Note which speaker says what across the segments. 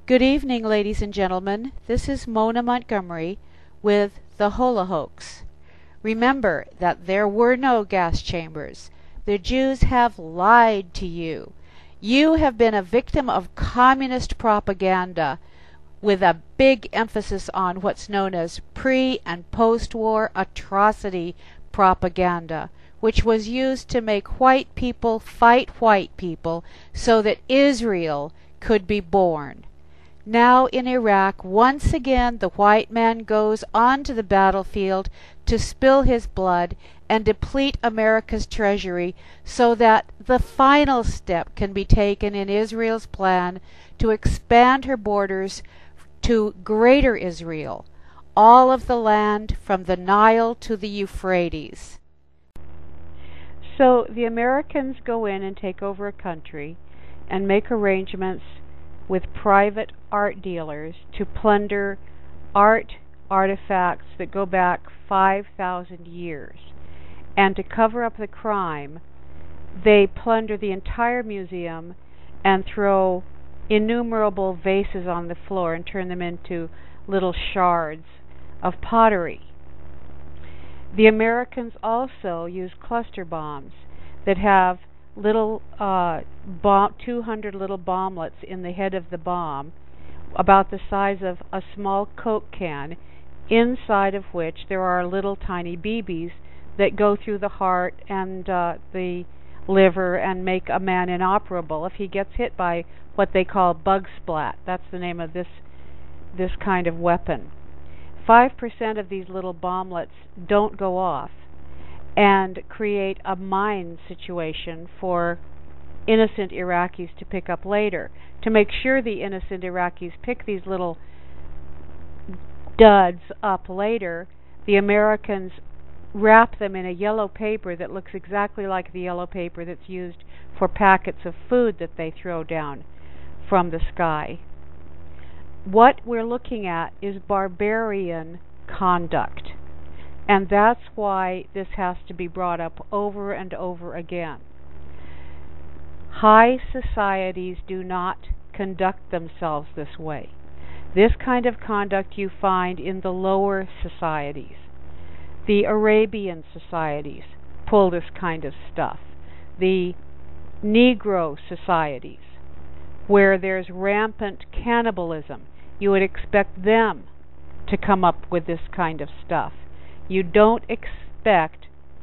Speaker 1: Good evening, ladies and gentlemen. This is Mona Montgomery with the Hola Hoax. Remember that there were no gas chambers. The Jews have lied to you. You have been a victim of communist propaganda with a big emphasis on what's known as pre- and post-war atrocity propaganda, which was used to make white people fight white people so that Israel could be born. Now in Iraq, once again the white man goes onto the battlefield to spill his blood and deplete America's treasury so that the final step can be taken in Israel's plan to expand her borders to Greater Israel, all of the land from the Nile to the Euphrates. So the Americans go in and take over a country and make arrangements with private art dealers to plunder artifacts that go back 5,000 years. And to cover up the crime, they plunder the entire museum and throw innumerable vases on the floor and turn them into little shards of pottery. The Americans also use cluster bombs that have little 200 little bomblets in the head of the bomb, about the size of a small Coke can, inside of which there are little tiny BBs that go through the heart and the liver and make a man inoperable if he gets hit by what they call bug splat. That's the name of this kind of weapon. 5% of these little bomblets don't go off and create a mine situation for innocent Iraqis to pick up later. To make sure the innocent Iraqis pick these little duds up later, the Americans wrap them in a yellow paper that looks exactly like the yellow paper that's used for packets of food that they throw down from the sky. What we're looking at is barbarian conduct. And that's why this has to be brought up over and over again. High societies do not conduct themselves this way. This kind of conduct you find in the lower societies. The Arabian societies pull this kind of stuff. The Negro societies, where there's rampant cannibalism, you would expect them to come up with this kind of stuff. You don't expect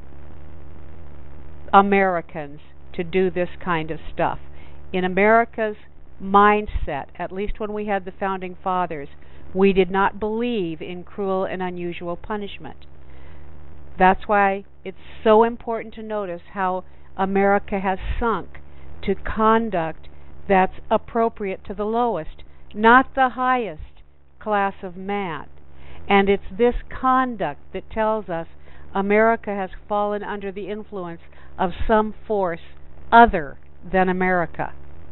Speaker 1: Americans to do this kind of stuff. In America's mindset, at least when we had the Founding Fathers, we did not believe in cruel and unusual punishment. That's why it's so important to notice how America has sunk to conduct that's appropriate to the lowest, not the highest class of man. And it's this conduct that tells us America has fallen under the influence of some force other than America.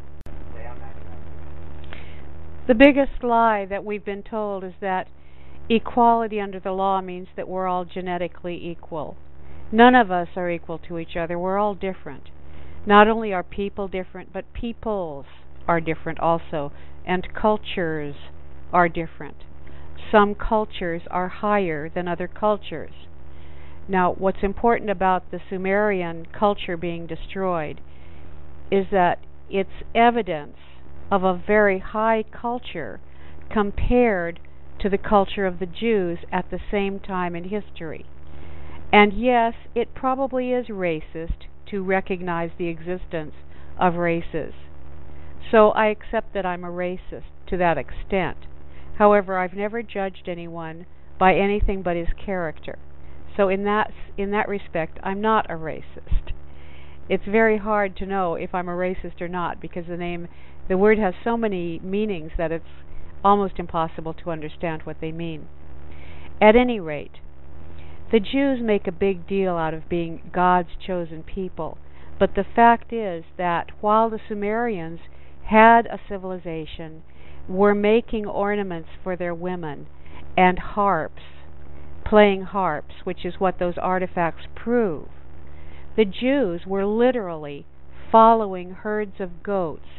Speaker 1: The biggest lie that we've been told is that equality under the law means that we're all genetically equal. None of us are equal to each other. We're all different. Not only are people different, but peoples are different also, and cultures are different. Some cultures are higher than other cultures. Now, what's important about the Sumerian culture being destroyed is that it's evidence of a very high culture compared to the culture of the Jews at the same time in history. And yes, it probably is racist to recognize the existence of races. So I accept that I'm a racist to that extent. However, I've never judged anyone by anything but his character. So in that respect, I'm not a racist. It's very hard to know if I'm a racist or not, because the word has so many meanings that it's almost impossible to understand what they mean. At any rate, the Jews make a big deal out of being God's chosen people. But the fact is that while the Sumerians had a civilization, were making ornaments for their women and harps, playing harps, which is what those artifacts prove, the Jews were literally following herds of goats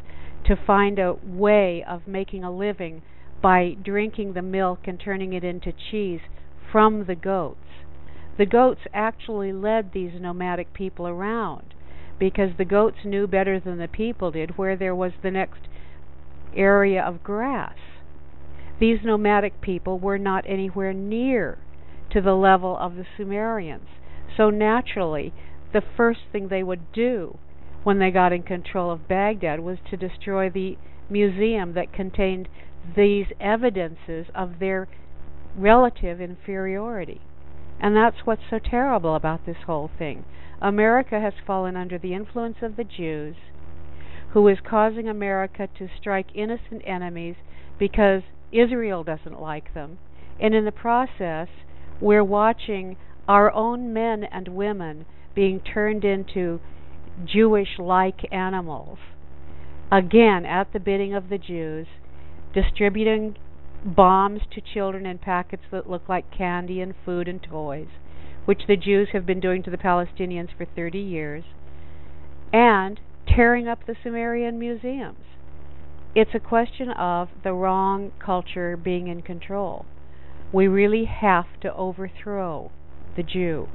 Speaker 1: to find a way of making a living by drinking the milk and turning it into cheese from the goats. The goats actually led these nomadic people around because the goats knew better than the people did where there was the next area of grass. These nomadic people were not anywhere near to the level of the Sumerians. So naturally, the first thing they would do when they got in control of Baghdad was to destroy the museum that contained these evidences of their relative inferiority. And that's what's so terrible about this whole thing. America has fallen under the influence of the Jews, who is causing America to strike innocent enemies because Israel doesn't like them. And in the process, we're watching our own men and women being turned into Jewish-like animals, again at the bidding of the Jews, distributing bombs to children in packets that look like candy and food and toys, which the Jews have been doing to the Palestinians for 30 years, and tearing up the Sumerian museums. It's a question of the wrong culture being in control. We really have to overthrow the Jew.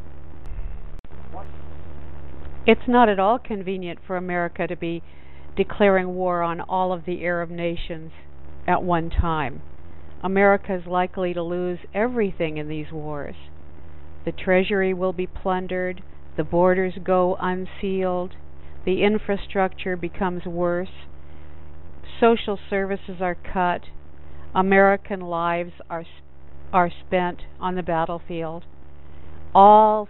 Speaker 1: It's not at all convenient for America to be declaring war on all of the Arab nations at one time. America is likely to lose everything in these wars. The treasury will be plundered, the borders go unsealed, the infrastructure becomes worse, social services are cut, American lives are spent on the battlefield, all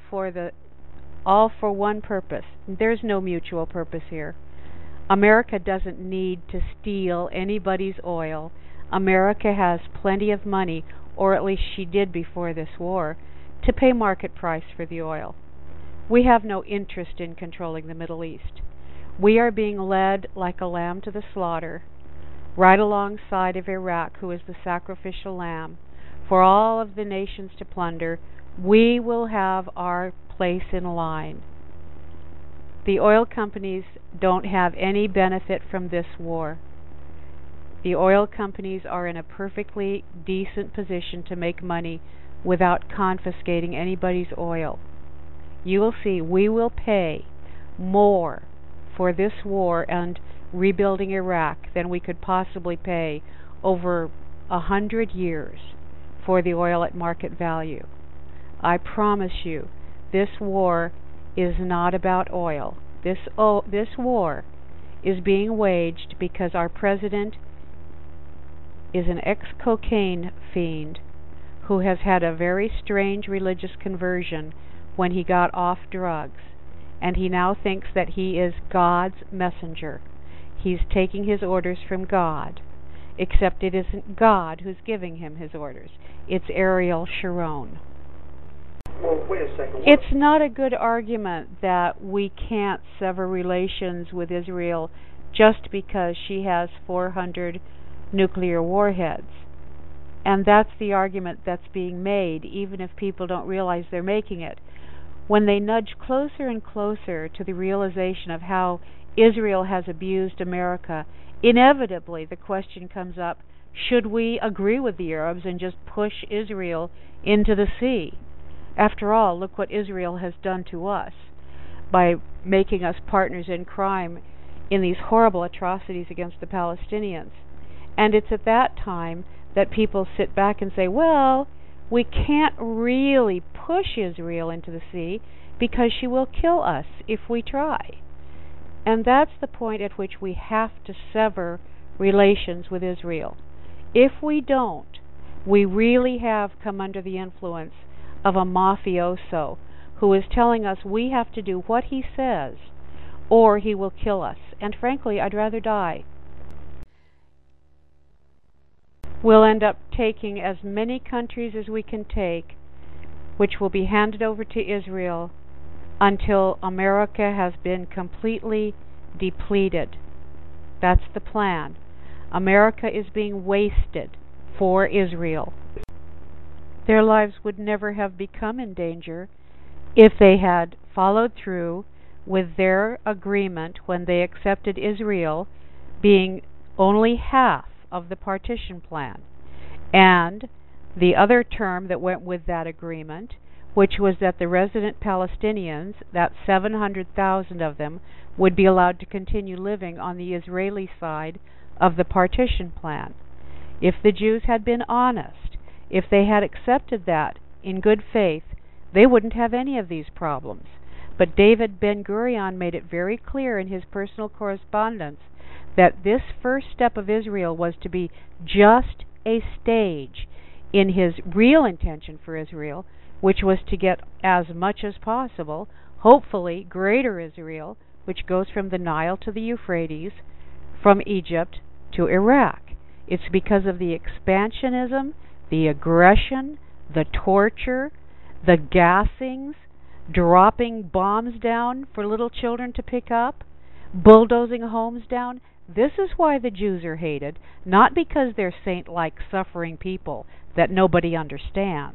Speaker 1: for one purpose. There's no mutual purpose here. America doesn't need to steal anybody's oil. America has plenty of money, or at least she did before this war, to pay market price for the oil. We have no interest in controlling the Middle East. We are being led like a lamb to the slaughter, right alongside of Iraq, who is the sacrificial lamb. For all of the nations to plunder, we will have our place in line. The oil companies don't have any benefit from this war. The oil companies are in a perfectly decent position to make money without confiscating anybody's oil. You will see we will pay more for this war and rebuilding Iraq than we could possibly pay over 100 years for the oil at market value. I promise you, this war is not about oil. This war is being waged because our president is an ex-cocaine fiend who has had a very strange religious conversion when he got off drugs, and he now thinks that he is God's messenger. He's taking his orders from God, except it isn't God who's giving him his orders. It's Ariel Sharon.
Speaker 2: Well, wait a second.
Speaker 1: It's not a good argument that we can't sever relations with Israel just because she has 400 nuclear warheads. And that's the argument that's being made, even if people don't realize they're making it. When they nudge closer and closer to the realization of how Israel has abused America, inevitably the question comes up, should we agree with the Arabs and just push Israel into the sea? After all, look what Israel has done to us by making us partners in crime in these horrible atrocities against the Palestinians. And it's at that time that people sit back and say, well, we can't really push Israel into the sea because she will kill us if we try. And that's the point at which we have to sever relations with Israel. If we don't, we really have come under the influence of a mafioso who is telling us we have to do what he says or he will kill us. And frankly, I'd rather die. We'll end up taking as many countries as we can take, which will be handed over to Israel until America has been completely depleted. That's the plan. America is being wasted for Israel. Their lives would never have become in danger if they had followed through with their agreement when they accepted Israel being only half of the partition plan. And the other term that went with that agreement, which was that the resident Palestinians, that 700,000 of them, would be allowed to continue living on the Israeli side of the partition plan. If the Jews had been honest, if they had accepted that in good faith, they wouldn't have any of these problems. But David Ben-Gurion made it very clear in his personal correspondence that this first step of Israel was to be just a stage in his real intention for Israel, which was to get as much as possible, hopefully greater Israel, which goes from the Nile to the Euphrates, from Egypt to Iraq. It's because of the expansionism, the aggression, the torture, the gassings, dropping bombs down for little children to pick up, bulldozing homes down. This is why the Jews are hated, not because they're saint-like suffering people that nobody understands.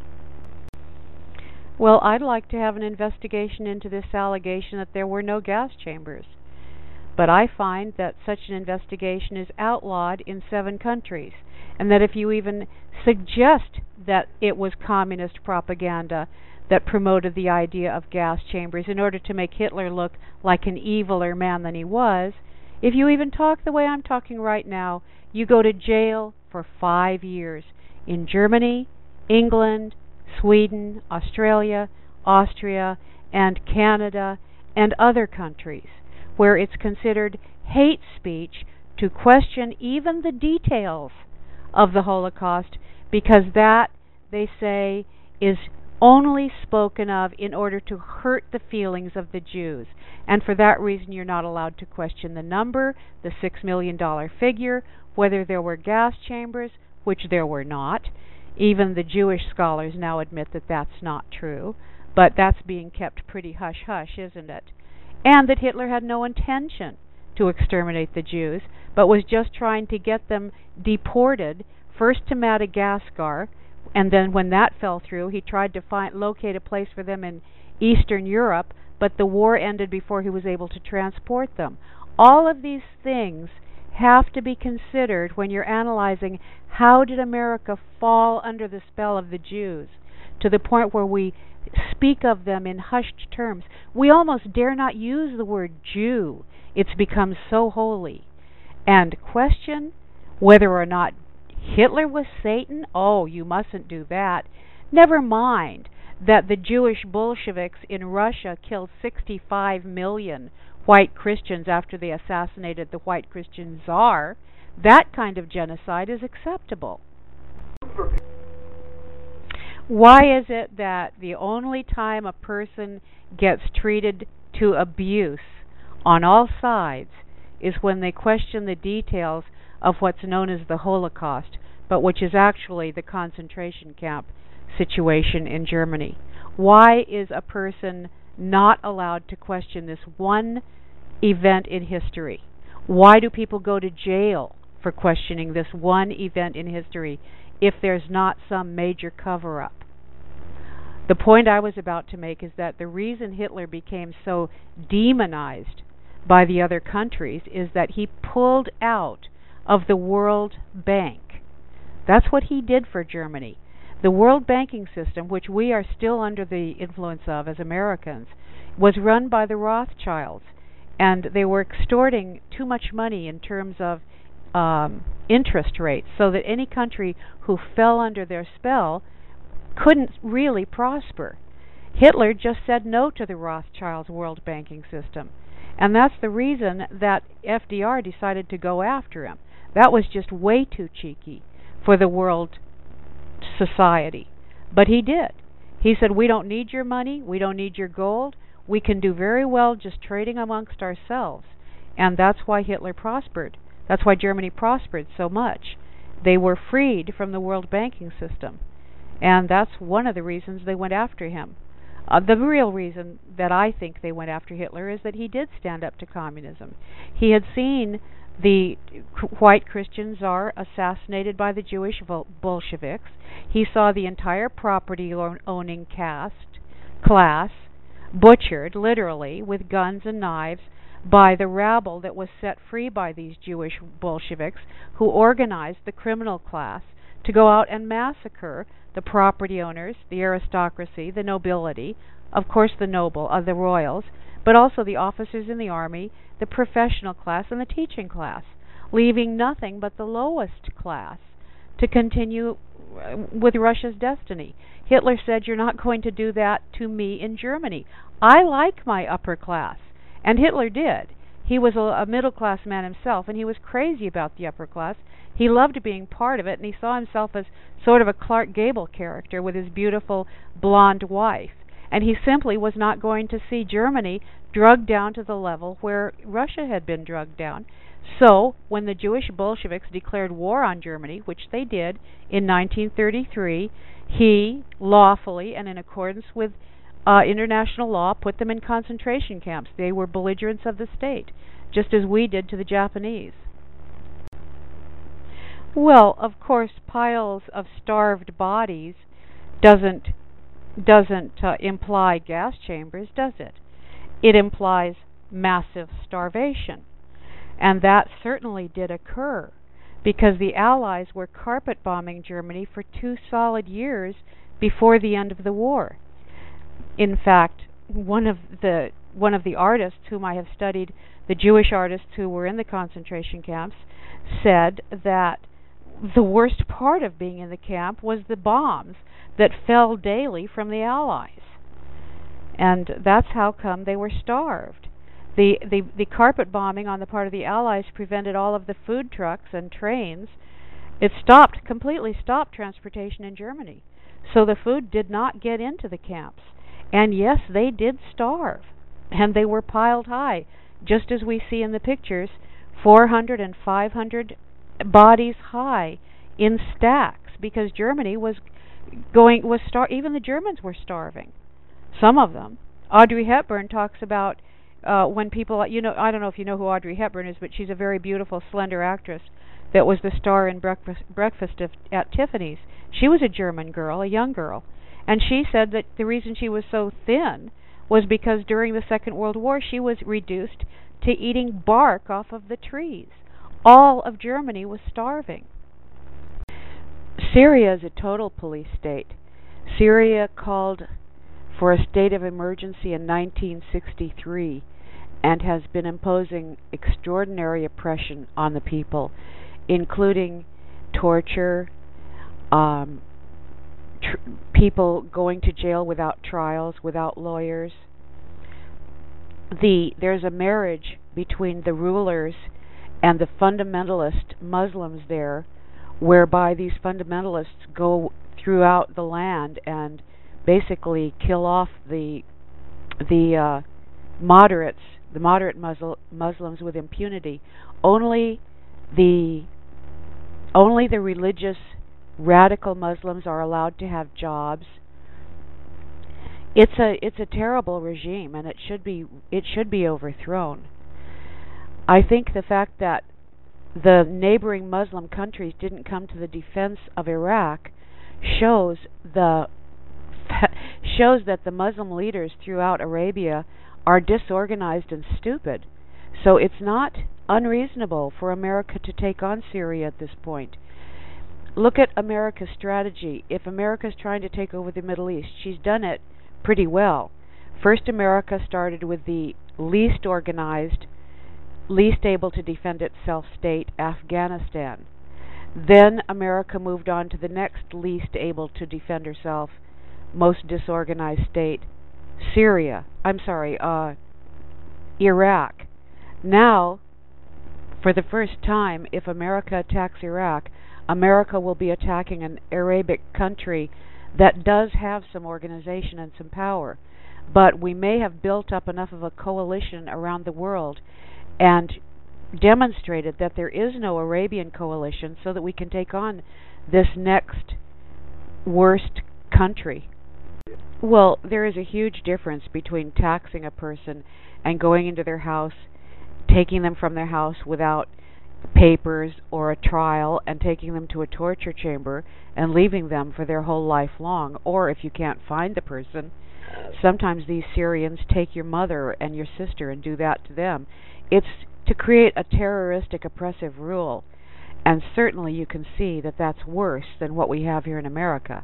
Speaker 1: Well, I'd like to have an investigation into this allegation that there were no gas chambers. But I find that such an investigation is outlawed in 7 countries, and that if you even suggest that it was communist propaganda that promoted the idea of gas chambers in order to make Hitler look like an eviler man than he was, if you even talk the way I'm talking right now, you go to jail for 5 years in Germany, England, Sweden, Australia, Austria, and Canada, and other countries, where it's considered hate speech to question even the details of the Holocaust, because that, they say, is only spoken of in order to hurt the feelings of the Jews. And for that reason, you're not allowed to question the number, the $6 million figure, whether there were gas chambers, which there were not. Even the Jewish scholars now admit that that's not true, but that's being kept pretty hush-hush, isn't it? And that Hitler had no intention to exterminate the Jews, but was just trying to get them deported, first to Madagascar, and then when that fell through, he tried to locate a place for them in Eastern Europe, but the war ended before he was able to transport them. All of these things have to be considered when you're analyzing how did America fall under the spell of the Jews, to the point where we speak of them in hushed terms. We almost dare not use the word Jew. It's become so holy. And question whether or not Hitler was Satan? Oh, you mustn't do that. Never mind that the Jewish Bolsheviks in Russia killed 65 million white Christians after they assassinated the white Christian czar. That kind of genocide is acceptable. Why is it that the only time a person gets treated to abuse on all sides is when they question the details of what's known as the Holocaust, but which is actually the concentration camp situation in Germany? Why is a person not allowed to question this one event in history? Why do people go to jail for questioning this one event in history if there's not some major cover-up? The point I was about to make is that the reason Hitler became so demonized by the other countries is that he pulled out of the World Bank. That's what he did for Germany. The world banking system, which we are still under the influence of as Americans, was run by the Rothschilds, and they were extorting too much money in terms of interest rates, so that any country who fell under their spell couldn't really prosper. Hitler just said no to the Rothschilds' world banking system, and that's the reason that FDR decided to go after him. That was just way too cheeky for the world society. But he did. He said, we don't need your money, we don't need your gold, we can do very well just trading amongst ourselves. And that's why Hitler prospered. That's why Germany prospered so much. They were freed from the world banking system. And that's one of the reasons they went after him. The real reason that I think they went after Hitler is that he did stand up to communism. He had seen the white Christian czar assassinated by the Jewish Bolsheviks. He saw the entire property-owning class butchered, literally, with guns and knives by the rabble that was set free by these Jewish Bolsheviks who organized the criminal class to go out and massacre the property owners, the aristocracy, the nobility, of course the the royals, but also the officers in the army, the professional class, and the teaching class, leaving nothing but the lowest class to continue with Russia's destiny. Hitler said, "You're not going to do that to me in Germany. I like my upper class." And Hitler did. He was a middle-class man himself, and he was crazy about the upper class. He loved being part of it, and he saw himself as sort of a Clark Gable character with his beautiful blonde wife. And he simply was not going to see Germany drugged down to the level where Russia had been drugged down. So, when the Jewish Bolsheviks declared war on Germany, which they did in 1933, he lawfully and in accordance with international law put them in concentration camps. They were belligerents of the state, just as we did to the Japanese. Well, of course, piles of starved bodies doesn't imply gas chambers, does it? It implies massive starvation. And that certainly did occur, because the Allies were carpet bombing Germany for 2 solid years before the end of the war. In fact, one of the artists whom I have studied, the Jewish artists who were in the concentration camps, said that the worst part of being in the camp was the bombs that fell daily from the Allies. And that's how come they were starved. The carpet bombing on the part of the Allies prevented all of the food trucks and trains. It completely stopped transportation in Germany. So the food did not get into the camps. And yes, they did starve. And they were piled high, just as we see in the pictures, 400 and 500 bodies high in stacks, because Germany even the Germans were starving. Some of them. Audrey Hepburn talks about when people, I don't know if you know who Audrey Hepburn is, but she's a very beautiful, slender actress that was the star in Breakfast at Tiffany's. She was a German girl, a young girl, and she said that the reason she was so thin was because during the Second World War she was reduced to eating bark off of the trees. All of Germany was starving. Syria is a total police state. Syria called for a state of emergency in 1963 and has been imposing extraordinary oppression on the people, including torture, people going to jail without trials, without lawyers. There's a marriage between the rulers and the fundamentalist Muslims there, whereby these fundamentalists go throughout the land and basically kill off the moderate Muslims with impunity. Only the religious radical Muslims are allowed to have jobs. It's a terrible regime, and it should be overthrown. I think the fact that the neighboring Muslim countries didn't come to the defense of Iraq shows that the Muslim leaders throughout Arabia are disorganized and stupid. So it's not unreasonable for America to take on Syria at this point. Look at America's strategy. If America's trying to take over the Middle East, she's done it pretty well. First, America started with the least organized, least able to defend itself state, Afghanistan. Then America moved on to the next least able to defend herself, most disorganized state, Iraq. Now, for the first time, if America attacks Iraq, America will be attacking an Arabic country that does have some organization and some power. But we may have built up enough of a coalition around the world and demonstrated that there is no Arabian coalition so that we can take on this next worst country. Well, there is a huge difference between taxing a person and going into their house, taking them from their house without papers or a trial, and taking them to a torture chamber and leaving them for their whole life long. Or if you can't find the person, sometimes these Syrians take your mother and your sister and do that to them. it's to create a terroristic, oppressive rule. And certainly you can see that that's worse than what we have here in America.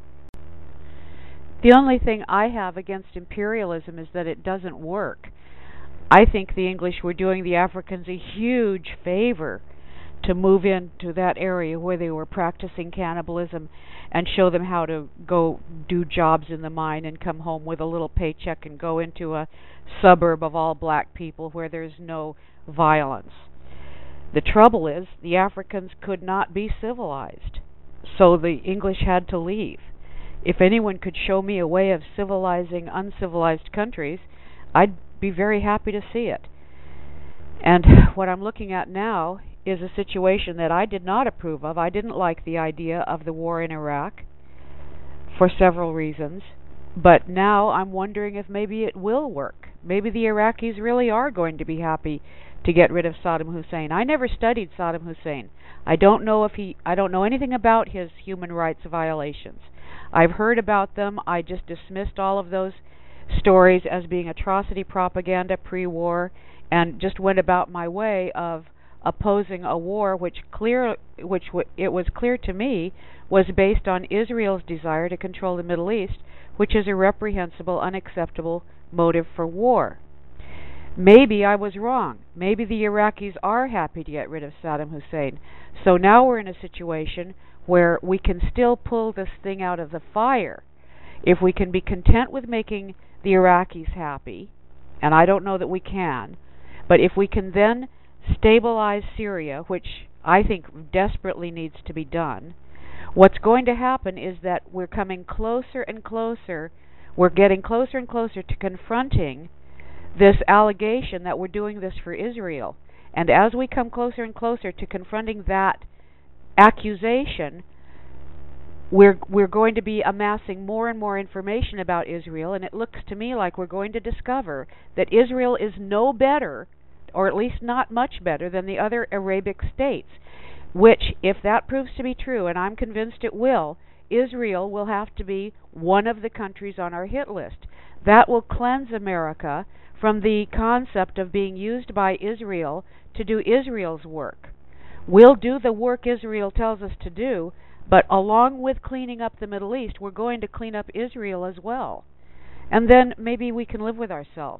Speaker 1: The only thing I have against imperialism is that it doesn't work. I think the English were doing the Africans a huge favor to move into that area where they were practicing cannibalism and show them how to go do jobs in the mine and come home with a little paycheck and go into a suburb of all black people where there's no violence. The trouble is, the Africans could not be civilized, so the English had to leave. If anyone could show me a way of civilizing uncivilized countries, I'd be very happy to see it. And what I'm looking at now is a situation that I did not approve of. I didn't like the idea of the war in Iraq for several reasons, but now I'm wondering if maybe it will work. Maybe the Iraqis really are going to be happy to get rid of Saddam Hussein. I never studied Saddam Hussein. I don't know anything about his human rights violations. I've heard about them. I just dismissed all of those stories as being atrocity propaganda pre-war and just went about my way of opposing a war which it was clear to me was based on Israel's desire to control the Middle East, which is a reprehensible, unacceptable motive for war. Maybe I was wrong. Maybe the Iraqis are happy to get rid of Saddam Hussein. So now we're in a situation where we can still pull this thing out of the fire. If we can be content with making the Iraqis happy, and I don't know that we can, but if we can then stabilize Syria, which I think desperately needs to be done, what's going to happen is that we're coming closer and closer, we're getting closer and closer to confronting this allegation that we're doing this for Israel. And as we come closer and closer to confronting that accusation, we're going to be amassing more and more information about Israel, and it looks to me like we're going to discover that Israel is no better, or at least not much better, than the other Arabic states, which, if that proves to be true, and I'm convinced it will, Israel will have to be one of the countries on our hit list. That will cleanse America from the concept of being used by Israel to do Israel's work. We'll do the work Israel tells us to do, but along with cleaning up the Middle East, we're going to clean up Israel as well. And then maybe we can live with ourselves.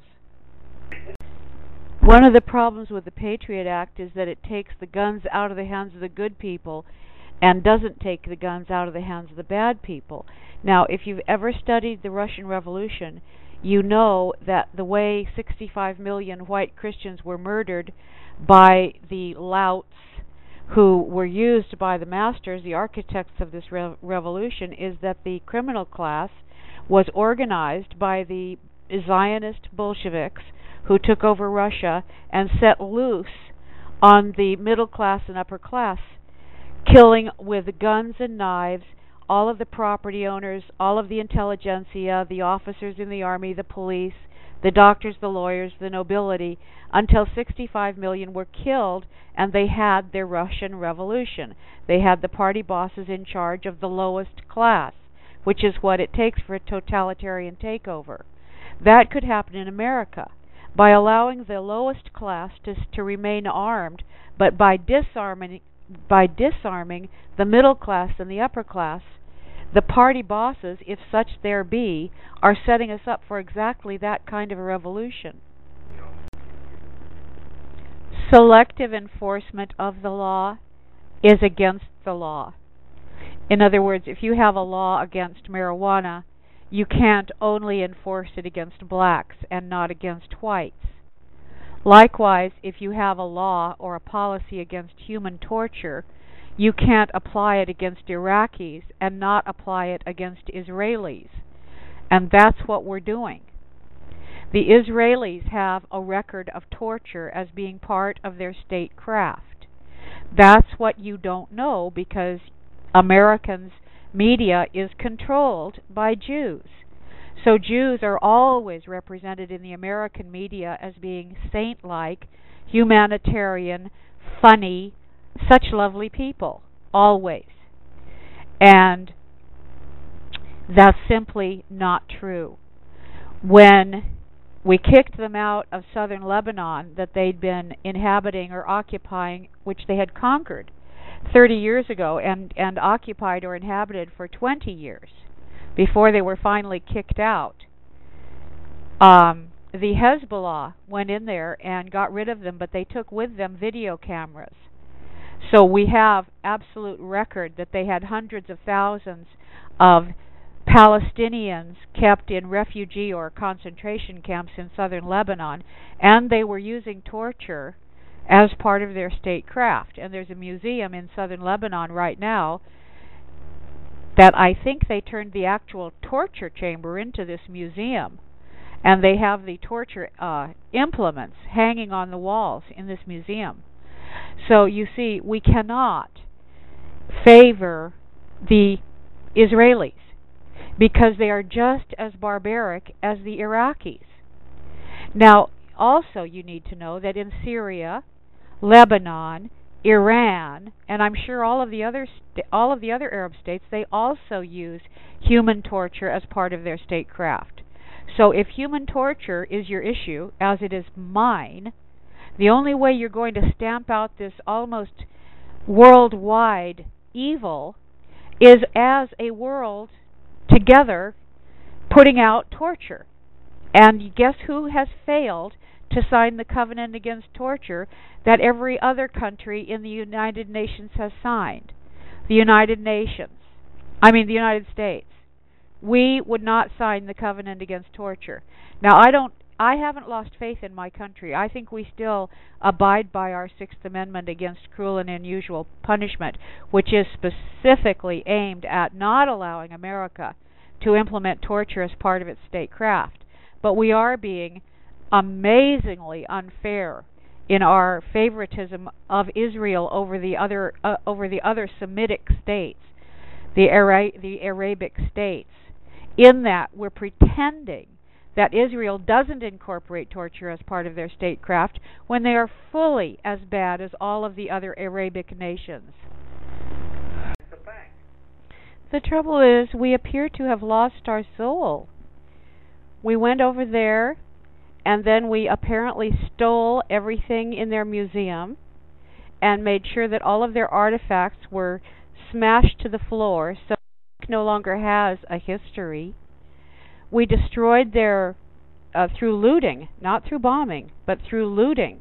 Speaker 1: One of the problems with the Patriot Act is that it takes the guns out of the hands of the good people and doesn't take the guns out of the hands of the bad people. Now, if you've ever studied the Russian Revolution, you know that the way 65 million white Christians were murdered by the louts who were used by the masters, the architects of this revolution, is that the criminal class was organized by the Zionist Bolsheviks who took over Russia and set loose on the middle class and upper class, killing with guns and knives all of the property owners, all of the intelligentsia, the officers in the army, the police, the doctors, the lawyers, the nobility, until 65 million were killed, and they had their Russian Revolution. They had the party bosses in charge of the lowest class, which is what it takes for a totalitarian takeover. That could happen in America by allowing the lowest class to remain armed, but by disarming the middle class and the upper class. The party bosses, if such there be, are setting us up for exactly that kind of a revolution. Selective enforcement of the law is against the law. In other words, if you have a law against marijuana, you can't only enforce it against blacks and not against whites. Likewise, if you have a law or a policy against human torture, you can't apply it against Iraqis and not apply it against Israelis. And that's what we're doing. The Israelis have a record of torture as being part of their state craft. That's what you don't know because Americans' media is controlled by Jews. So Jews are always represented in the American media as being saint-like, humanitarian, funny, such lovely people, always. And that's simply not true. When We kicked them out of southern Lebanon that they'd been inhabiting or occupying, which they had conquered 30 years ago and occupied or inhabited for 20 years before they were finally kicked out. The Hezbollah went in there and got rid of them, but they took with them video cameras. So we have absolute record that they had hundreds of thousands of Palestinians kept in refugee or concentration camps in southern Lebanon, and they were using torture as part of their statecraft. And there's a museum in southern Lebanon right now that I think they turned the actual torture chamber into this museum. And they have the torture implements hanging on the walls in this museum. So you see, we cannot favor the Israelis because they are just as barbaric as the Iraqis. Now, also you need to know that in Syria, Lebanon, Iran, and I'm sure all of the other Arab states, they also use human torture as part of their statecraft. So if human torture is your issue, as it is mine, the only way you're going to stamp out this almost worldwide evil is as a world together putting out torture. And guess who has failed to sign the Covenant Against Torture that every other country in the United Nations has signed? The United States. We would not sign the Covenant Against Torture. Now, I haven't lost faith in my country. I think we still abide by our Sixth Amendment against cruel and unusual punishment, which is specifically aimed at not allowing America to implement torture as part of its statecraft. But we are being amazingly unfair in our favoritism of Israel over the other Semitic states, the Arabic states, in that we're pretending that Israel doesn't incorporate torture as part of their statecraft when they are fully as bad as all of the other Arabic nations. The trouble is, we appear to have lost our soul. We went over there, and then we apparently stole everything in their museum and made sure that all of their artifacts were smashed to the floor, so it no longer has a history. We destroyed their, through looting, not through bombing, but through looting.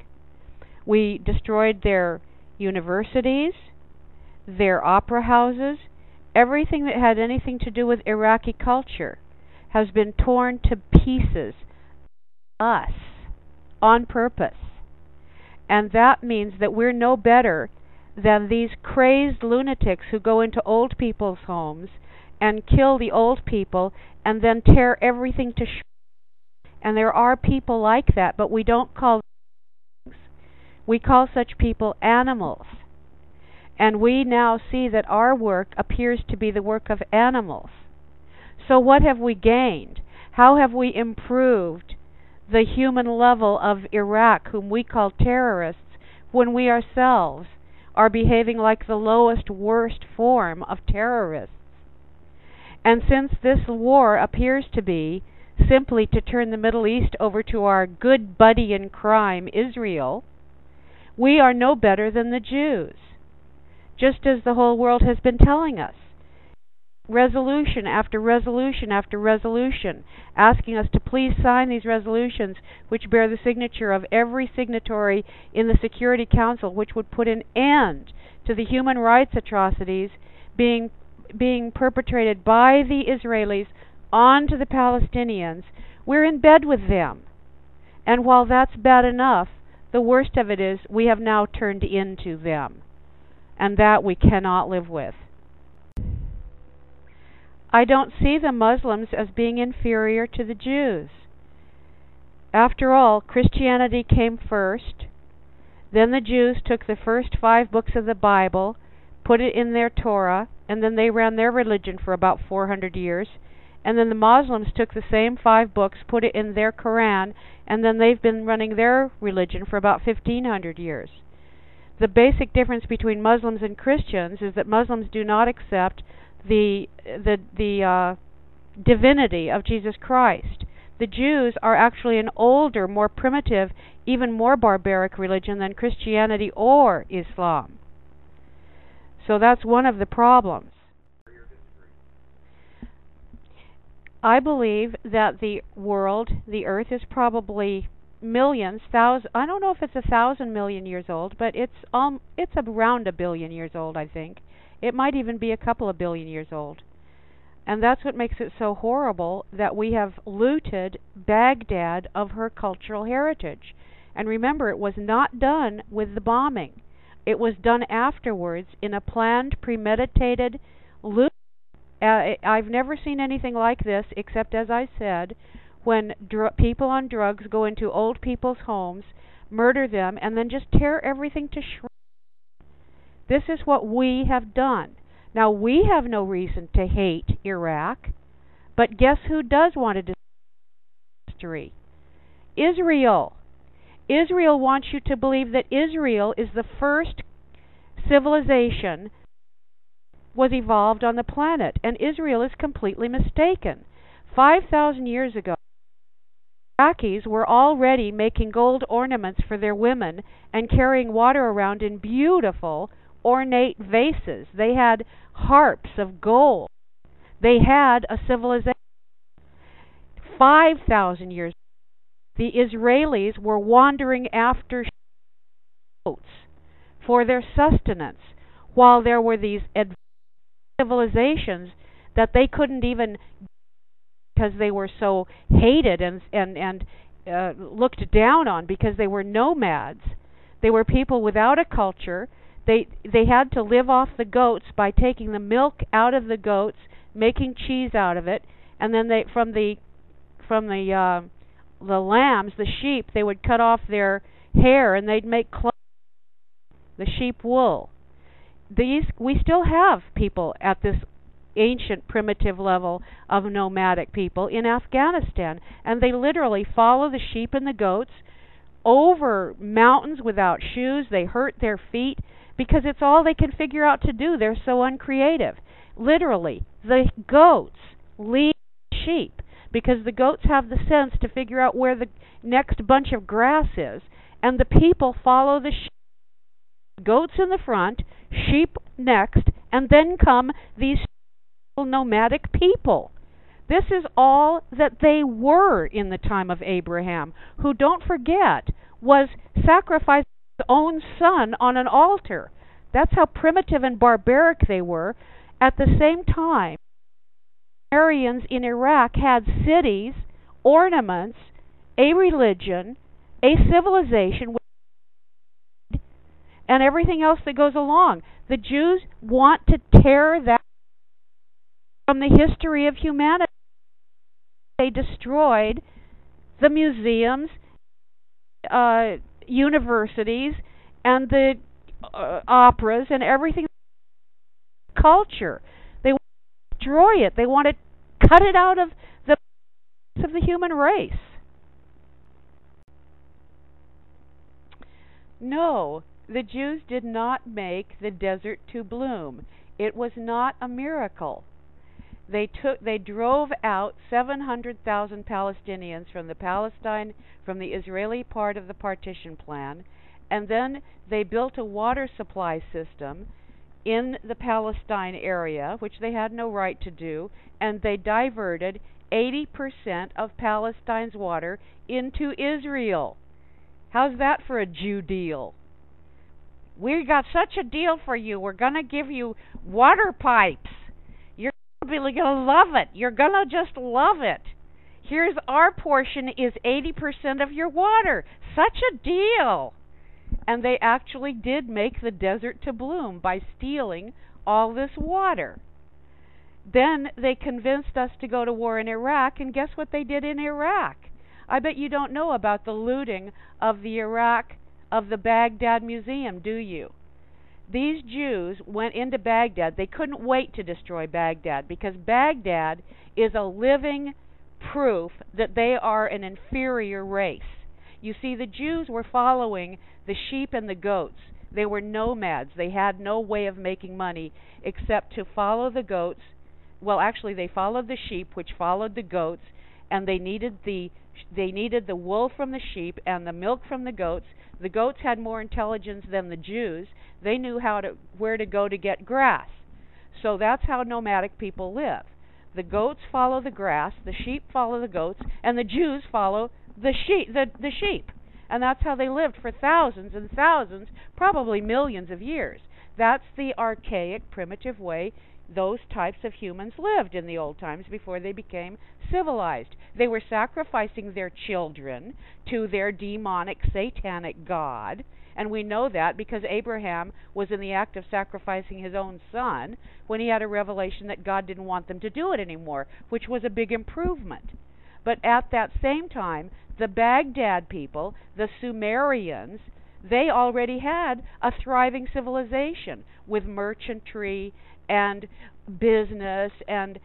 Speaker 1: We destroyed their universities, their opera houses, everything that had anything to do with Iraqi culture has been torn to pieces, us, on purpose. And that means that we're no better than these crazed lunatics who go into old people's homes and kill the old people and then tear everything to shreds. And there are people like that, but we don't call them things. We call such people animals. And we now see that our work appears to be the work of animals. So what have we gained? How have we improved the human level of Iraq, whom we call terrorists, when we ourselves are behaving like the lowest, worst form of terrorists? And since this war appears to be simply to turn the Middle East over to our good buddy in crime, Israel, we are no better than the Jews, just as the whole world has been telling us. Resolution after resolution after resolution, asking us to please sign these resolutions which bear the signature of every signatory in the Security Council, which would put an end to the human rights atrocities being perpetrated by the Israelis onto the Palestinians. We're in bed with them. And while that's bad enough, the worst of it is we have now turned into them. And that we cannot live with. I don't see the Muslims as being inferior to the Jews. After all, Christianity came first. Then the Jews took the first 5 books of the Bible, put it in their Torah, and then they ran their religion for about 400 years. And then the Muslims took the same 5 books, put it in their Quran, and then they've been running their religion for about 1,500 years. The basic difference between Muslims and Christians is that Muslims do not accept the divinity of Jesus Christ. The Jews are actually an older, more primitive, even more barbaric religion than Christianity or Islam. So that's one of the problems. I believe that the world, the earth, is probably millions, thousands. I don't know if it's 1,000 million years old, but it's around 1 billion years old, I think. It might even be a couple of billion years old. And that's what makes it so horrible, that we have looted Baghdad of her cultural heritage. And remember, it was not done with the bombing. It was done afterwards in a planned, premeditated loot. I've never seen anything like this, except, as I said, when people on drugs go into old people's homes, murder them, and then just tear everything to shreds. This is what we have done. Now, we have no reason to hate Iraq, but guess who does want to destroy history? Israel. Israel wants you to believe that Israel is the first civilization was evolved on the planet, and Israel is completely mistaken. 5,000 years ago, Iraqis were already making gold ornaments for their women and carrying water around in beautiful, ornate vases. They had harps of gold. They had a civilization. 5,000 years ago, the Israelis were wandering after goats for their sustenance, while there were these advanced civilizations that they couldn't even, because they were so hated and looked down on, because they were nomads. They were people without a culture. They had to live off the goats by taking the milk out of the goats, making cheese out of it, and then they from the lambs, the sheep, they would cut off their hair and they'd make clothes, the sheep wool. We still have people at this ancient primitive level of nomadic people in Afghanistan, and they literally follow the sheep and the goats over mountains without shoes. They hurt their feet because it's all they can figure out to do. They're so uncreative. Literally, the goats lead the sheep because the goats have the sense to figure out where the next bunch of grass is, and the people follow the sheep. Goats in the front, sheep next, and then come these nomadic people. This is all that they were in the time of Abraham, who, don't forget, was sacrificing his own son on an altar. That's how primitive and barbaric they were. At the same time, Aryans in Iraq had cities, ornaments, a religion, a civilization, and everything else that goes along. The Jews want to tear that from the history of humanity. They destroyed the museums, universities, and the operas and everything. Culture. They want to destroy it. They want to cut it out of the human race. No, the Jews did not make the desert to bloom. It was not a miracle. They drove out 700,000 Palestinians from the Israeli part of the partition plan, and then they built a water supply system in the Palestine area, which they had no right to do, and they diverted 80% of Palestine's water into Israel. How's that for a Jew deal? We got such a deal for you. We're going to give you water pipes. You're going to love it. You're going to just love it. Here's our portion is 80% of your water. Such a deal. And they actually did make the desert to bloom by stealing all this water. Then they convinced us to go to war in Iraq, and guess what they did in Iraq? I bet you don't know about the looting of the Baghdad Museum, do you? These Jews went into Baghdad. They couldn't wait to destroy Baghdad because Baghdad is a living proof that they are an inferior race. You see, the Jews were following the sheep and the goats. They were nomads. They had no way of making money except to follow the goats. Well, actually, they followed the sheep, which followed the goats, and they needed the wool from the sheep and the milk from the goats. The goats had more intelligence than the Jews. They knew where to go to get grass. So that's how nomadic people live. The goats follow the grass, the sheep follow the goats, and the Jews follow the sheep. And that's how they lived for thousands and thousands, probably millions of years. That's the archaic, primitive way those types of humans lived in the old times before they became civilized. They were sacrificing their children to their demonic, satanic god, and we know that because Abraham was in the act of sacrificing his own son when he had a revelation that God didn't want them to do it anymore, which was a big improvement. But at that same time, the Baghdad people, the Sumerians, they already had a thriving civilization with merchantry and business and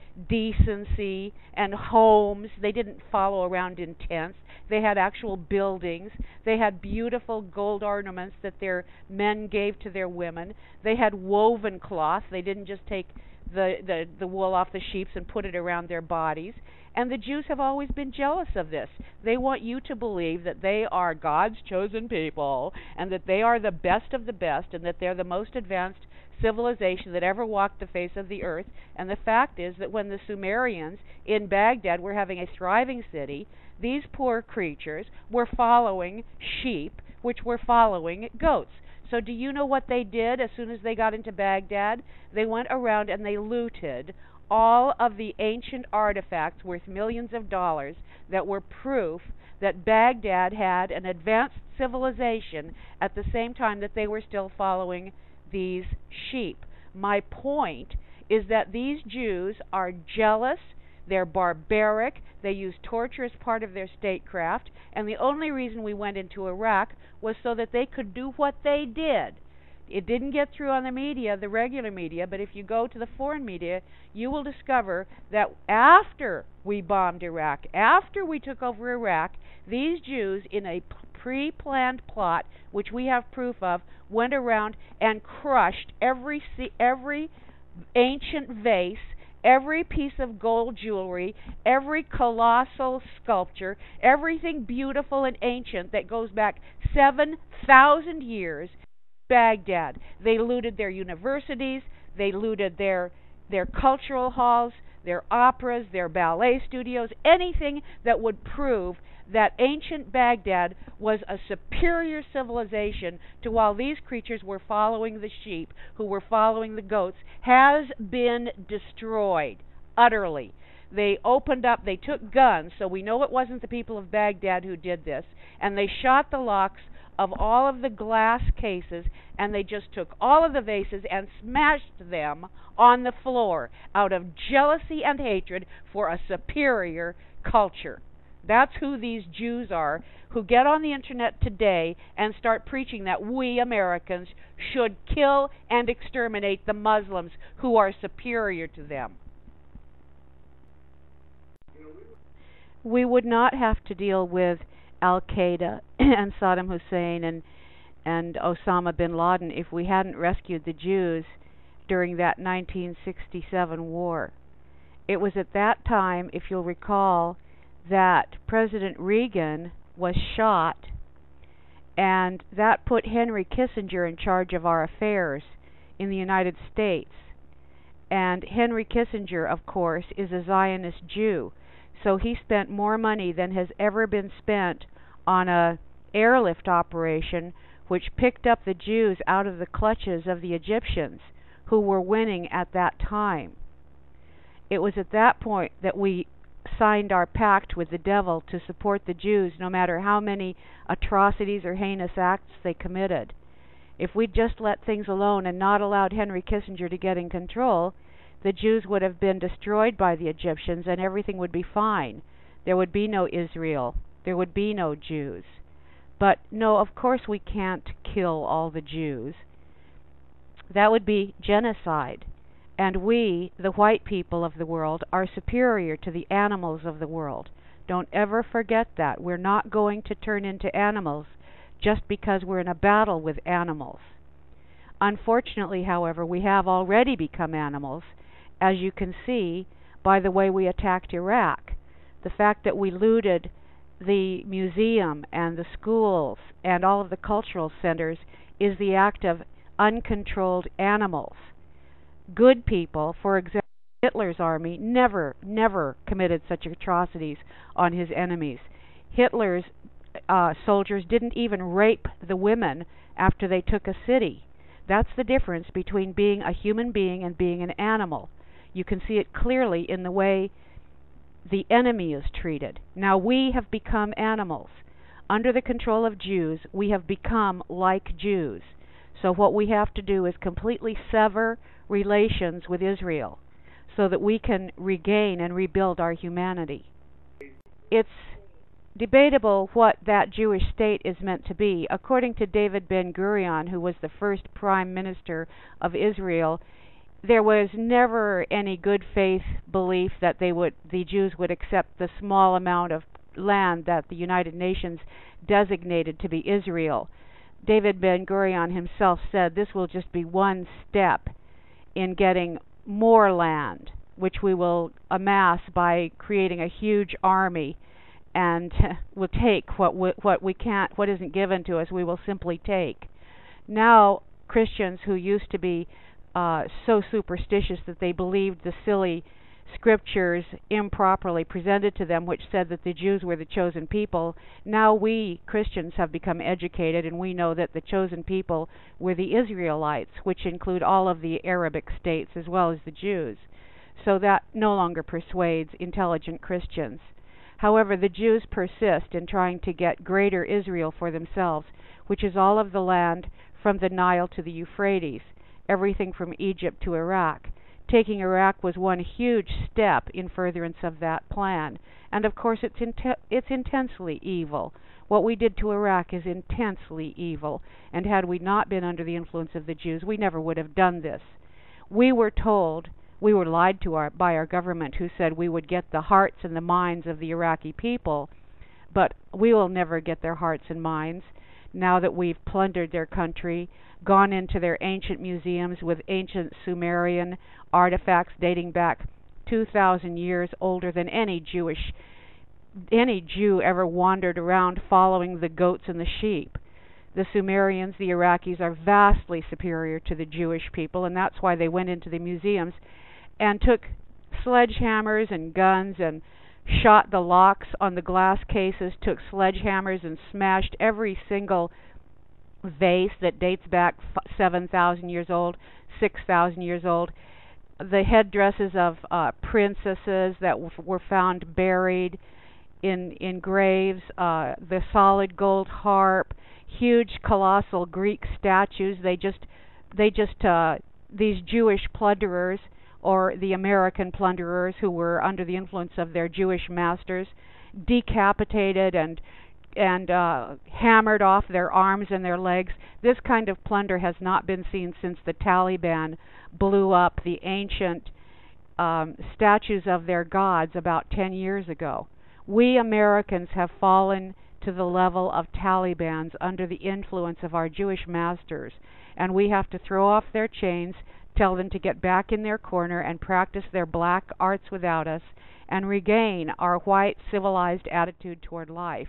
Speaker 1: decency and homes. They didn't follow around in tents. They had actual buildings. They had beautiful gold ornaments that their men gave to their women. They had woven cloth. They didn't just take the wool off the sheep and put it around their bodies. And the Jews have always been jealous of this. They want you to believe that they are God's chosen people and that they are the best of the best and that they're the most advanced civilization that ever walked the face of the earth. And the fact is that when the Sumerians in Baghdad were having a thriving city, these poor creatures were following sheep, which were following goats. So do you know what they did as soon as they got into Baghdad? They went around and they looted all of the ancient artifacts worth millions of dollars that were proof that Baghdad had an advanced civilization at the same time that they were still following these sheep. My point is that these Jews are jealous, they're barbaric, they use torture as part of their statecraft, and the only reason we went into Iraq was so that they could do what they did. It didn't get through on the media, the regular media, but if you go to the foreign media, you will discover that after we bombed Iraq, after we took over Iraq, these Jews, in a pre-planned plot, which we have proof of, went around and crushed every ancient vase, every piece of gold jewelry, every colossal sculpture, everything beautiful and ancient that goes back 7,000 years. Baghdad. They looted their universities, they looted their cultural halls, their operas, their ballet studios, anything that would prove that ancient Baghdad was a superior civilization to while these creatures were following the sheep, who were following the goats, has been destroyed utterly. They opened up, they took guns, so we know it wasn't the people of Baghdad who did this, and they shot the locks of all of the glass cases, and they just took all of the vases and smashed them on the floor out of jealousy and hatred for a superior culture. That's who these Jews are, who get on the internet today and start preaching that we Americans should kill and exterminate the Muslims who are superior to them. We would not have to deal with Al-Qaeda and Saddam Hussein and Osama bin Laden if we hadn't rescued the Jews during that 1967 war. It was at that time, if you'll recall, that President Reagan was shot, and that put Henry Kissinger in charge of our affairs in the United States. And Henry Kissinger, of course, is a Zionist Jew, so he spent more money than has ever been spent on a airlift operation which picked up the Jews out of the clutches of the Egyptians, who were winning at that time. It was at that point that we signed our pact with the devil to support the Jews no matter how many atrocities or heinous acts they committed. If we'd just let things alone and not allowed Henry Kissinger to get in control, the Jews would have been destroyed by the Egyptians and everything would be fine. There would be no Israel. There would be no Jews. But no, of course we can't kill all the Jews. That would be genocide. And we, the white people of the world, are superior to the animals of the world. Don't ever forget that. We're not going to turn into animals just because we're in a battle with animals. Unfortunately, however, we have already become animals, as you can see by the way we attacked Iraq. The fact that we looted the museum and the schools and all of the cultural centers is the act of uncontrolled animals. Good people, for example, Hitler's army never committed such atrocities on his enemies. Hitler's soldiers didn't even rape the women after they took a city. That's the difference between being a human being and being an animal. You can see it clearly in the way the enemy is treated. Now we have become animals. Under the control of Jews, we have become like Jews. So what we have to do is completely sever relations with Israel so that we can regain and rebuild our humanity. It's debatable what that Jewish state is meant to be. According to David Ben-Gurion, who was the first prime minister of Israel, there was never any good faith belief that the Jews would accept the small amount of land that the United Nations designated to be Israel. David Ben-Gurion himself said this will just be one step in getting more land, which we will amass by creating a huge army, and we'll take what isn't given to us, we will simply take. Now Christians who used to be so superstitious that they believed the silly scriptures improperly presented to them, which said that the Jews were the chosen people, now we Christians have become educated, and we know that the chosen people were the Israelites, which include all of the Arabic states as well as the Jews. So that no longer persuades intelligent Christians. However, the Jews persist in trying to get greater Israel for themselves, which is all of the land from the Nile to the Euphrates, everything from Egypt to Iraq. Taking Iraq was one huge step in furtherance of that plan. And of course it's intensely evil. What we did to Iraq is intensely evil. And had we not been under the influence of the Jews, we never would have done this. We were lied to by our government, who said we would get the hearts and the minds of the Iraqi people. But we will never get their hearts and minds now that we've plundered their country, gone into their ancient museums with ancient Sumerian artifacts dating back 2,000 years older than any Jew ever wandered around following the goats and the sheep. The Sumerians, the Iraqis, are vastly superior to the Jewish people, and that's why they went into the museums and took sledgehammers and guns and shot the locks on the glass cases, took sledgehammers and smashed every single vase that dates back 7,000 years old, 6,000 years old. The headdresses of princesses that were found buried in graves, the solid gold harp, huge colossal Greek statues. These Jewish plunderers, or the American plunderers who were under the influence of their Jewish masters, decapitated and hammered off their arms and their legs. This kind of plunder has not been seen since the Taliban blew up the ancient statues of their gods about 10 years ago. We Americans have fallen to the level of Talibans under the influence of our Jewish masters, and we have to throw off their chains, tell them to get back in their corner and practice their black arts without us, and regain our white civilized attitude toward life.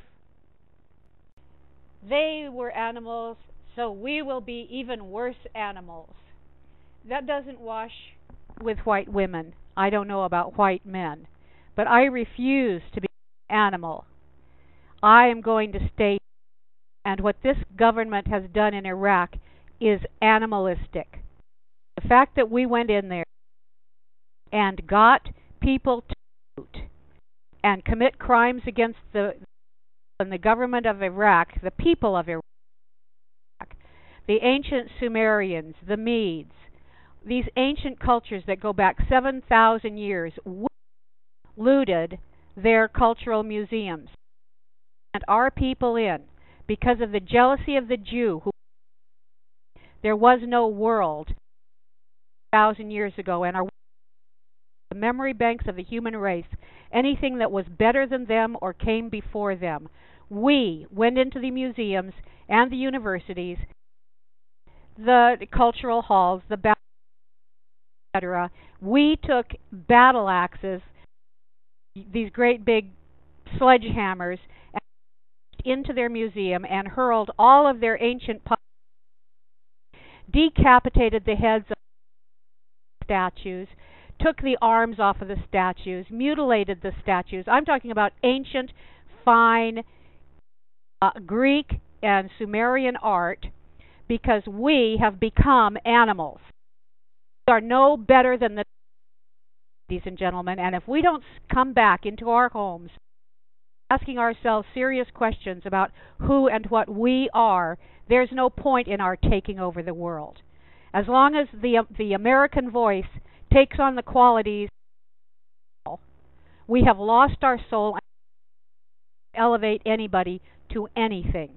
Speaker 1: They were animals, so we will be even worse animals. That doesn't wash with white women. I don't know about white men, but I refuse to be an animal. I am going to stay, and what this government has done in Iraq is animalistic. The fact that we went in there and got people to vote and commit crimes against the government of Iraq, the people of Iraq, the ancient Sumerians, the Medes, these ancient cultures that go back 7,000 years, looted their cultural museums and our people in because of the jealousy of the Jew. There was no world 1,000 years ago, and the memory banks of the human race, anything that was better than them or came before them. We went into the museums and the universities, the cultural halls, the battles, etc. We took battle axes, these great big sledgehammers into their museum and hurled all of their ancient decapitated the heads of statues, took the arms off of the statues, mutilated the statues. I'm talking about ancient, fine Greek and Sumerian art, because we have become animals. We are no better than the ladies and gentlemen, and if we don't come back into our homes asking ourselves serious questions about who and what we are, there's no point in our taking over the world. As long as the American voice takes on the qualities, we have lost our soul and elevate anybody to anything.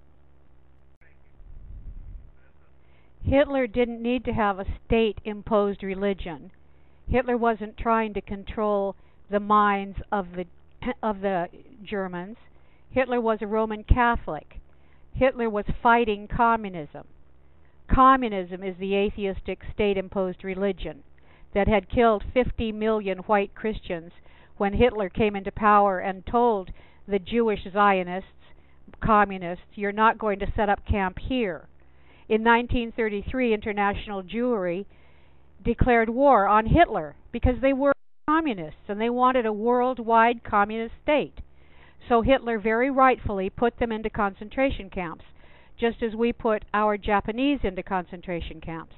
Speaker 1: Hitler didn't need to have a state-imposed religion. Hitler wasn't trying to control the minds of the Germans. Hitler was a Roman Catholic. Hitler was fighting communism. Communism is the atheistic state-imposed religion that had killed 50 million white Christians when Hitler came into power and told the Jewish Zionists, communists, you're not going to set up camp here. In 1933, International Jewry declared war on Hitler because they were communists and they wanted a worldwide communist state. So Hitler very rightfully put them into concentration camps, just as we put our Japanese into concentration camps.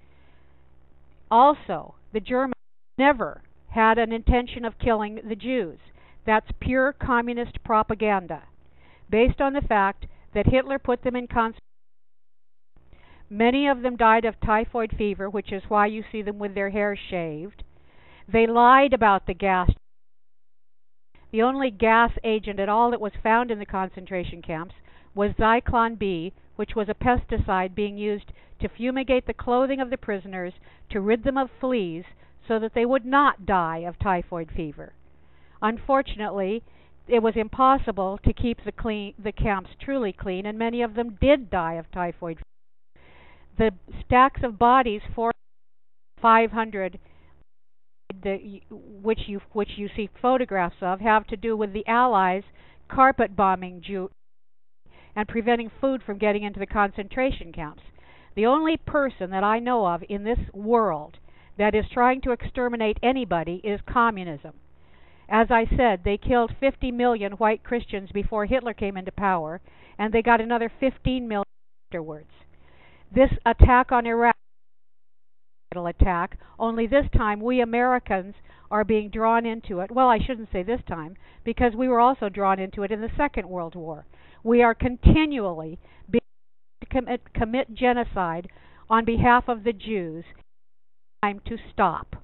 Speaker 1: Also, the Germans never had an intention of killing the Jews. That's pure communist propaganda, based on the fact that Hitler put them in concentration. Many of them died of typhoid fever, which is why you see them with their hair shaved. They lied about the gas. The only gas agent at all that was found in the concentration camps was Zyklon B, which was a pesticide being used to fumigate the clothing of the prisoners to rid them of fleas so that they would not die of typhoid fever. Unfortunately, it was impossible to keep the camps truly clean, and many of them did die of typhoid fever. The stacks of bodies, 500, which you see photographs of, have to do with the Allies carpet bombing Jews and preventing food from getting into the concentration camps. The only person that I know of in this world that is trying to exterminate anybody is communism. As I said, they killed 50 million white Christians before Hitler came into power, and they got another 15 million afterwards. This attack on Iraq is an attack, only this time we Americans are being drawn into it. Well, I shouldn't say this time, because we were also drawn into it in the Second World War. We are continually being to commit genocide on behalf of the Jews. It's time to stop.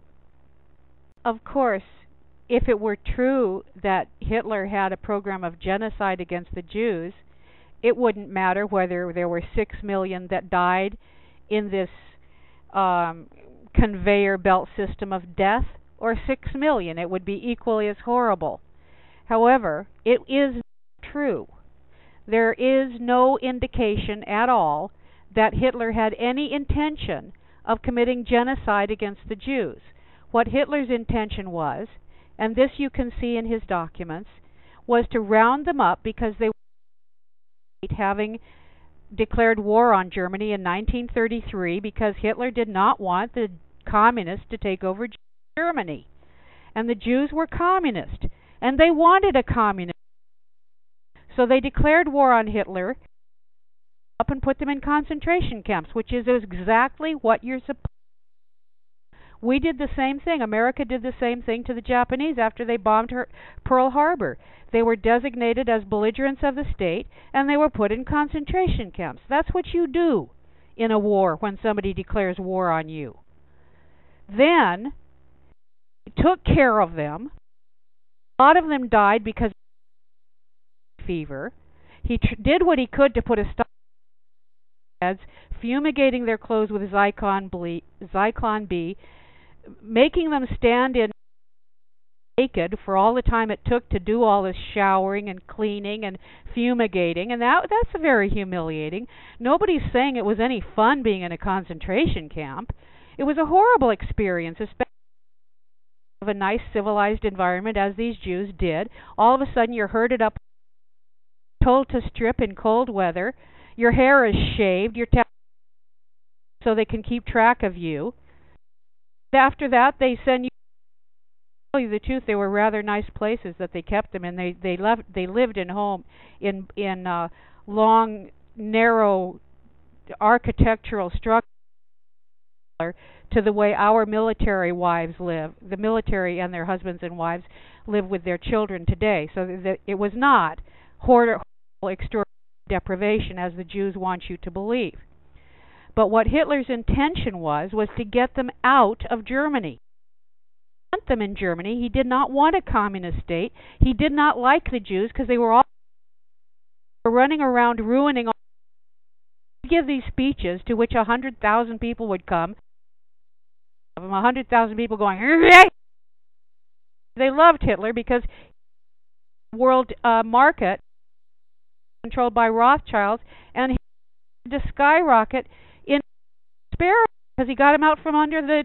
Speaker 1: Of course, if it were true that Hitler had a program of genocide against the Jews, it wouldn't matter whether there were 6 million that died in this conveyor belt system of death or 6 million. It would be equally as horrible. However, it is not true. There is no indication at all that Hitler had any intention of committing genocide against the Jews. What Hitler's intention was, and this you can see in his documents, was to round them up because they were having declared war on Germany in 1933 because Hitler did not want the communists to take over Germany. And the Jews were communist, and they wanted a communist. So they declared war on Hitler up and put them in concentration camps, which is exactly what you're supposed to do. We did the same thing. America did the same thing to the Japanese after they bombed Pearl Harbor. They were designated as belligerents of the state, and they were put in concentration camps. That's what you do in a war when somebody declares war on you. Then, he took care of them. A lot of them died because of fever. He did what he could to put a stop to heads, fumigating their clothes with Zyklon B, making them stand in naked for all the time it took to do all this showering and cleaning and fumigating, and that's very humiliating. Nobody's saying it was any fun being in a concentration camp. It was a horrible experience, especially of a nice civilized environment, as these Jews did. All of a sudden you're herded up, told to strip in cold weather. Your hair is shaved, so they can keep track of you. After that, they send you. To tell you the truth, they were rather nice places that they kept them in. They lived in long, narrow architectural structures to the way our military wives live. The military and their husbands and wives live with their children today. So it was not horrible, extraordinary deprivation as the Jews want you to believe. But what Hitler's intention was to get them out of Germany. He didn't want them in Germany. He did not want a communist state. He did not like the Jews because they were all running around ruining all. He'd give these speeches to which 100,000 people would come. 100,000 people going. They loved Hitler because the world market controlled by Rothschilds, and he had to skyrocket in despair because he got him out from under the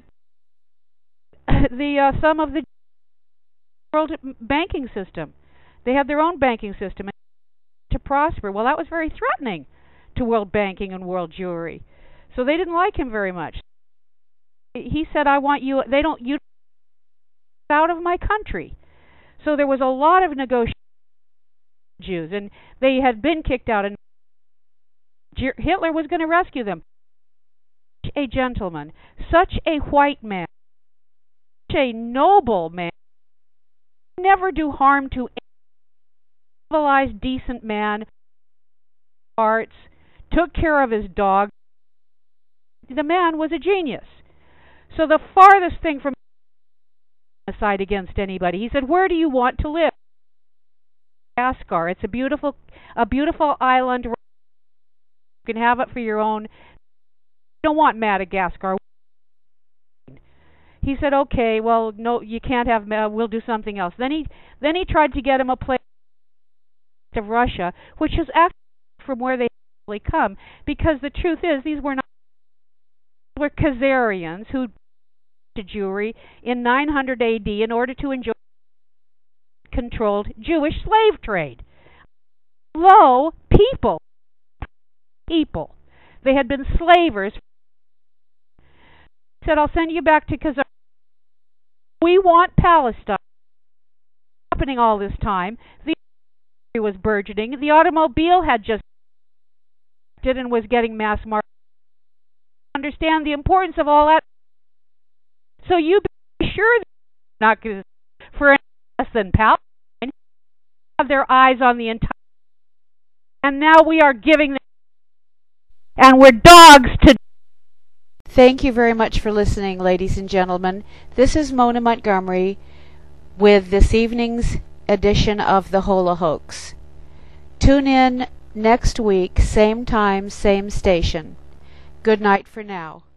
Speaker 1: some of the world banking system. They had their own banking system to prosper. Well, that was very threatening to world banking and world Jewry. So they didn't like him very much. He said, "I want you. You out of my country." So there was a lot of negotiation with Jews, and they had been kicked out, and Hitler was going to rescue them. Such a gentleman, such a white man, such a noble man, never do harm to any civilized, decent man. Arts, took care of his dog. The man was a genius. So the farthest thing from side against anybody, he said, "Where do you want to live?" Madagascar. It's a beautiful island. You can have it for your own. You don't want Madagascar. He said, "Okay, well, no, you can't have. We'll do something else." Then he tried to get him a place of Russia, which is actually from where they actually come, because the truth is these were Khazarians who to Jewry in 900 AD in order to enjoy controlled Jewish slave trade. Low people. They had been slavers. He said, "I'll send you back to Khazar. We want Palestine." Happening all this time, the industry was burgeoning. The automobile had just and was getting mass market. Understand the importance of all that. So you be sure they're not going to, for any less than Palestine, have their eyes on the entire. And now we are giving them, and we're dogs to. Thank you very much for listening, ladies and gentlemen. This is Mona Montgomery with this evening's edition of the Hola Hoax. Tune in next week, same time, same station. Good night for now.